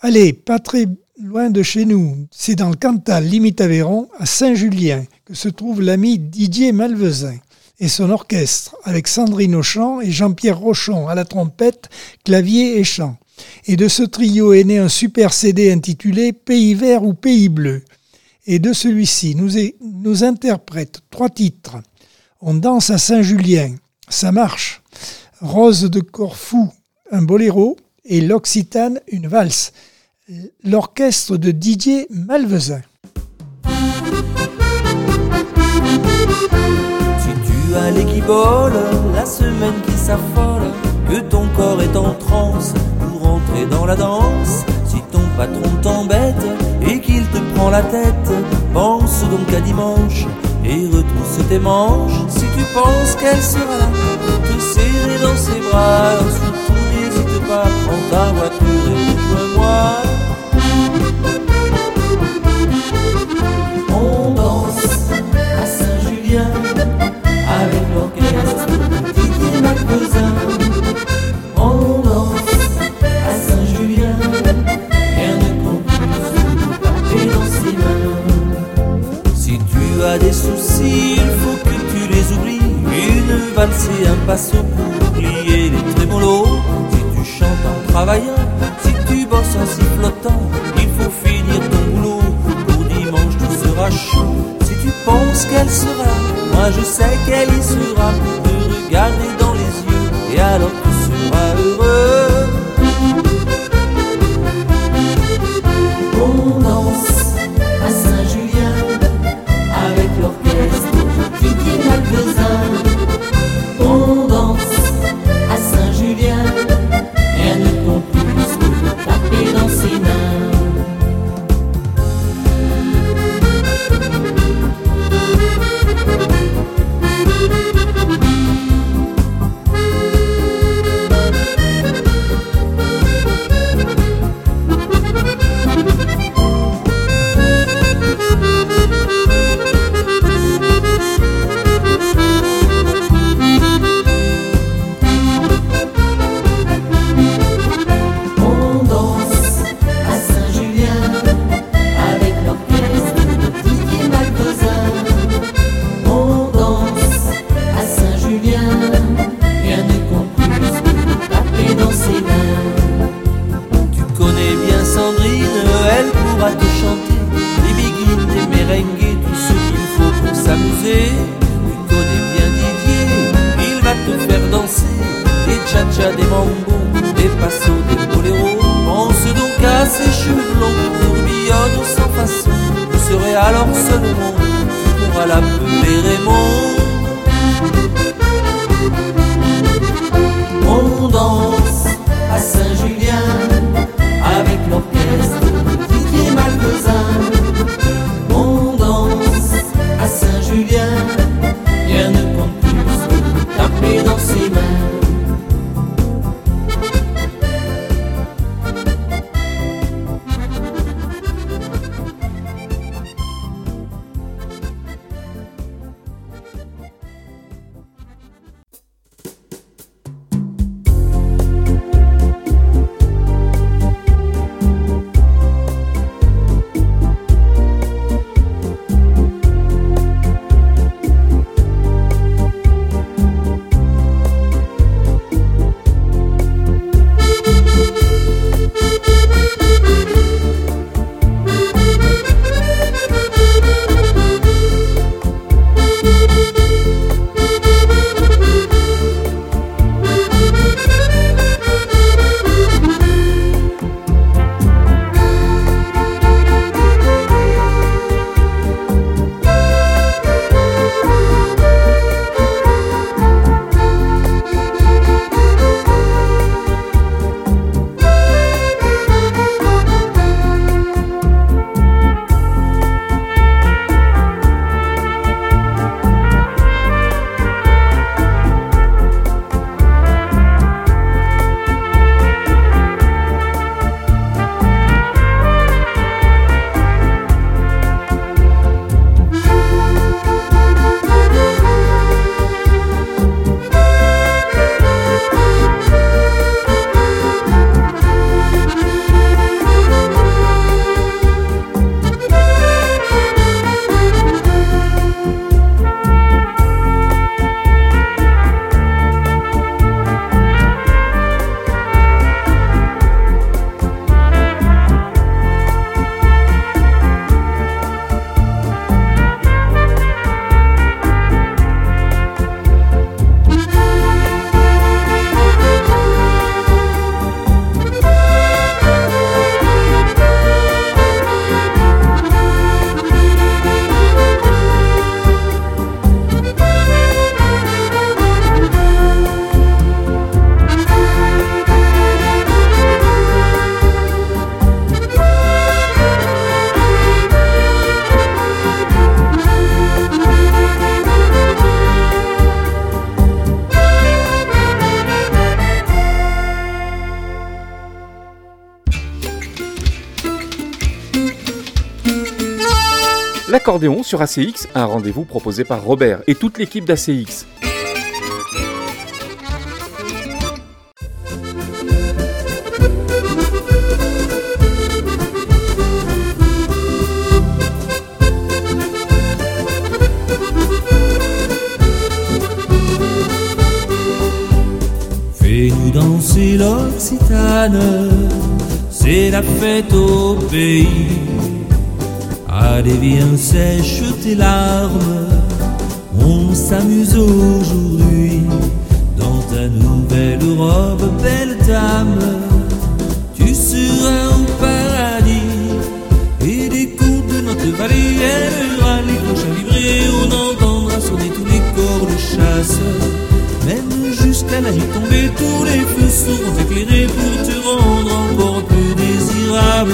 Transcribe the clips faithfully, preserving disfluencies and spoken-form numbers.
Allez, pas très loin de chez nous, c'est dans le Cantal, limite Aveyron, à Saint-Julien, que se trouve l'ami Didier Malvezin et son orchestre, avec Sandrine au chant et Jean-Pierre Rochon à la trompette, clavier et chant. Et de ce trio est né un super C D intitulé « Pays vert ou Pays bleu ». Et de celui-ci, nous, est, nous interprète trois titres. On danse à Saint-Julien, ça marche. Rose de Corfou, un boléro. Et l'Occitane, une valse. L'orchestre de Didier Malvezin. Si tu as l'équibole, la semaine qui s'affole, que ton corps est en transe pour entrer dans la danse, si ton patron t'embête et qu'il te prend la tête, pense donc à dimanche et retrousse tes manches. Si tu penses qu'elle sera là pour te serrer dans ses bras, alors surtout n'hésite pas, prends ta voiture et rejoins-moi. On danse à Saint-Julien avec l'orchestre de Didier Malvezin. On danse à Saint-Julien, rien ne compte taper dans ses mains. Si tu as des soucis, il faut que tu les oublies. Une valse et un passo pour oublier les trémolos. Si tu chantes en travaillant, si tu bosses en sifflotant, il faut finir ton boulot. Pour dimanche tu seras chaud. Si tu penses qu'elle sera là, moi je sais qu'elle y sera pour te regarder dans les yeux. Et alors tu seras heureux. On danse à Saint-Julien avec l'orchestre de Didier Malvezin. On danse à Saint-Julien, rien ne compte plus que taper dans ses mains. Des mambos, des passos, des boléros. Pense donc à ses cheveux blonds, tourbillonnent sans façon. Vous serez alors seul au monde, tu pourras l'appeler Raymond. On danse à Saint-Julien avec l'orchestre de Didier Malvezin. On danse à Saint-Julien, rien ne compte plus que taper dans ses mains. L'accordéon sur A C X, un rendez-vous proposé par Robert et toute l'équipe d'A C X. Fais-nous danser l'Occitane, c'est la fête au pays. Allez viens sèche tes larmes, on s'amuse aujourd'hui. Dans ta nouvelle robe, belle dame, tu seras au paradis. Et des contes de notre vallée, elle aura les cloches à vibrer. On entendra sonner tous les corps de chasse. Même jusqu'à la nuit tombée, tous les feux seront éclairés pour te rendre encore plus désirable.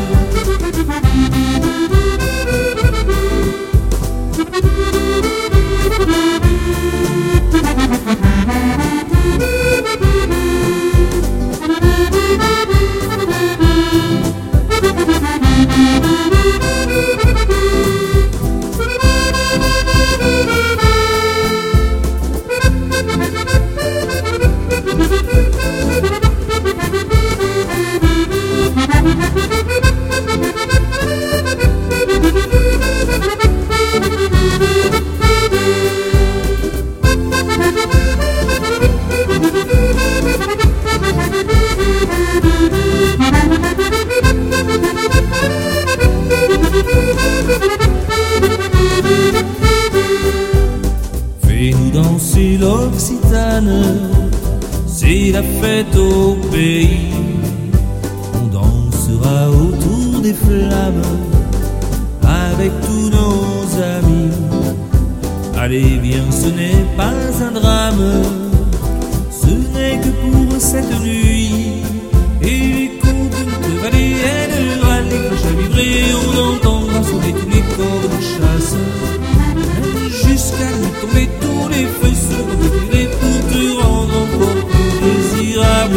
Fais-nous danser l'Occitane, c'est la fête au pays. On dansera autour des flammes avec tous nos amis. Allez viens, ce n'est pas un drame, ce n'est que pour cette nuit. Et les coups de notre vallée, elle aura les cloches à vibrer. On entendra sonner tous les corps de chasse. Jusqu'à nous tomber, tous les feux seront éclairés pour te rendre encore plus désirable.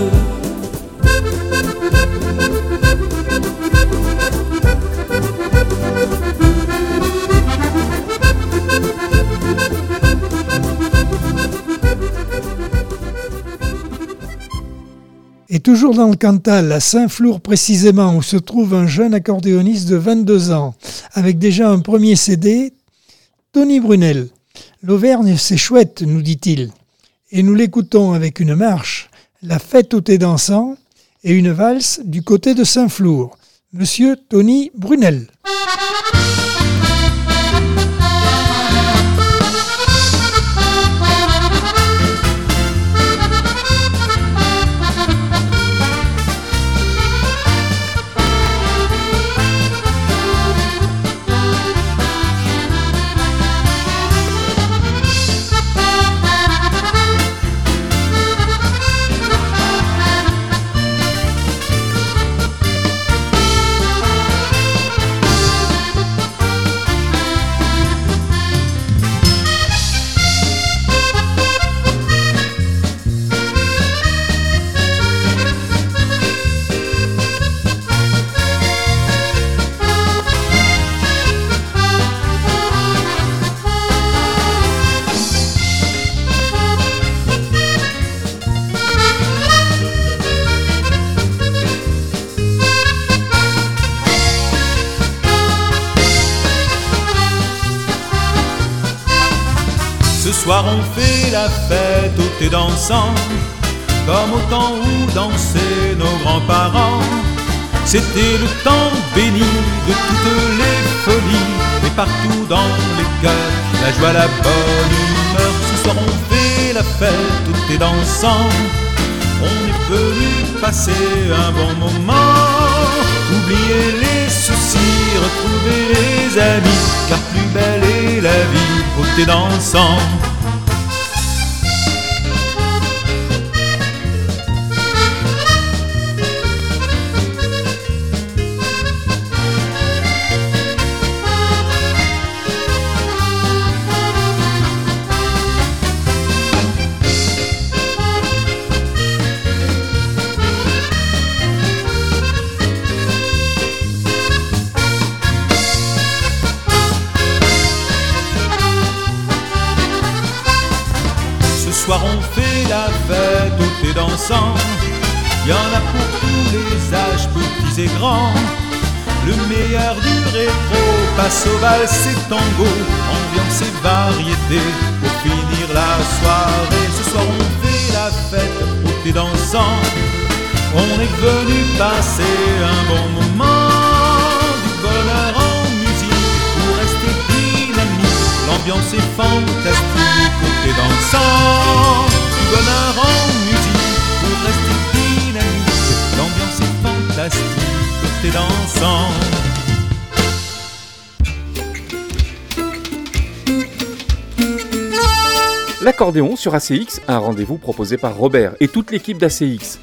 Et toujours dans le Cantal, à Saint-Flour précisément, où se trouve un jeune accordéoniste de vingt-deux ans, avec déjà un premier C D, Tony Brunel. L'Auvergne, c'est chouette, nous dit-il. Et nous l'écoutons avec une marche, la fête au thé dansant, et une valse du côté de Saint-Flour. Monsieur Tony Brunel. Ce soir on fait la fête au thé dansant, comme au temps où dansaient nos grands-parents. C'était le temps béni de toutes les folies, et partout dans les cœurs, la joie, la bonne humeur. Ce soir on fait la fête au thé dansant, on est venu passer un bon moment, oublier les soucis, retrouver les amis, car plus belle est la vie au thé dansant. y en a pour tous les âges, petits et grands. Le meilleur du rétro passe au valse et tango, ambiance et variété pour finir la soirée. Ce soir on fait la fête au thé dansant, on est venu passer un bon moment. Du bonheur en musique pour rester dynamique, l'ambiance est fantastique au thé dansant. Du bonheur en musique pour rester dynamique, l'ambiance est fantastique au thé dansant. L'accordéon sur A C X, un rendez-vous proposé par Robert et toute l'équipe d'A C X.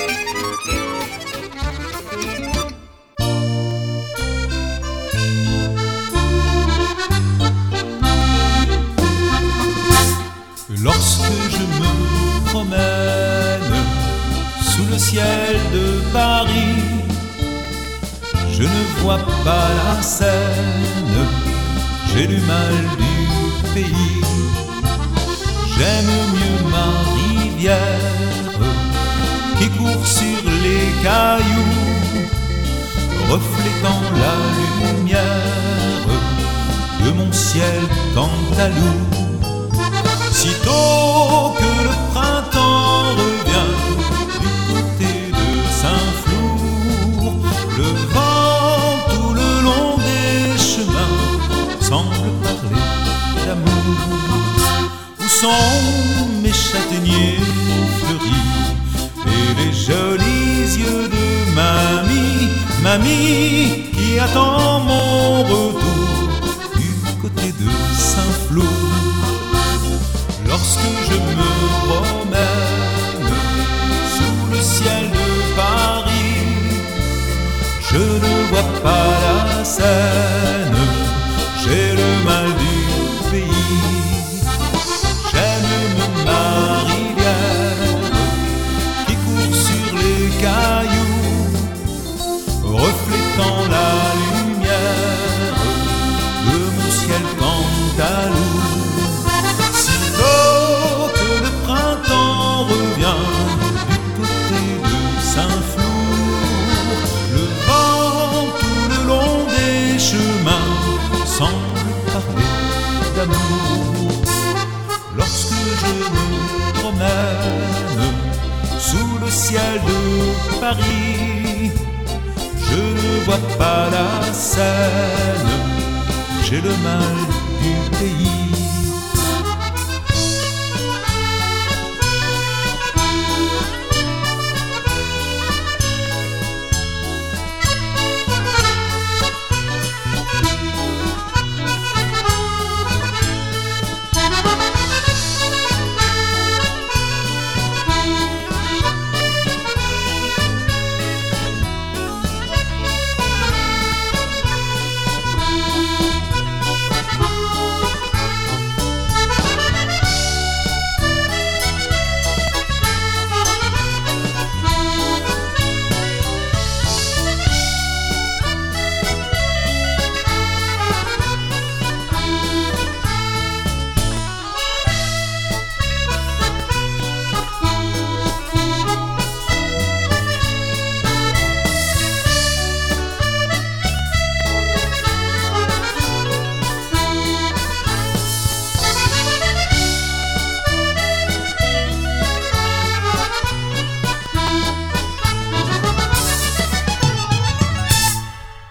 Lorsque je me promène sous le ciel de Paris, je ne vois pas la Seine, j'ai du mal du pays. J'aime mieux ma rivière qui court sur les cailloux, reflétant la lumière de mon ciel cantalou. Sitôt que le printemps revient du côté de Saint-Flour, le vent tout le long des chemins semble parler d'amour. Où sont mes châtaigniers fleuris et les jolis yeux de mamie, mamie qui attend mon retour du côté de Saint-Flour. Lorsque je me promène sous le ciel de Paris, je ne vois pas la Seine, j'ai le mal du pays. J'aime ma rivière qui court sur les cailloux, reflétant la lumière de mon ciel cantalou. Sitôt que le printemps revient du côté de Saint-Flour, le vent tout le long des chemins semble parler d'amour. Lorsque je me promène sous le ciel de Paris, je ne vois pas la Seine, j'ai le mal du pays.